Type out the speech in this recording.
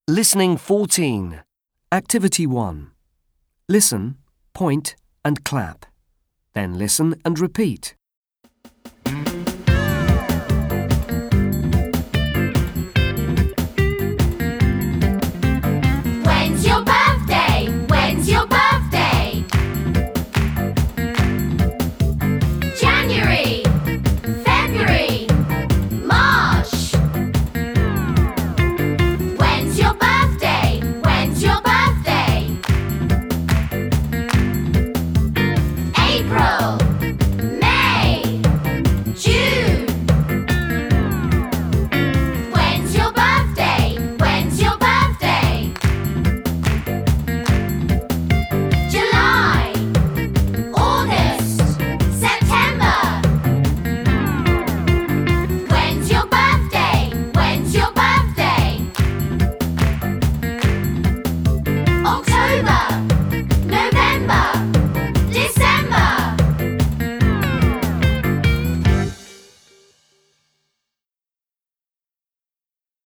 Listening 14. Activity 1. Listen, point and clap. Then listen and repeat. When's your birthday? When's your birthday? January, February, March. When's your birthday? When's your birthday? April, May, June. When's your birthday? When's your birthday? July, August, September. When's your birthday? When's your birthday? October,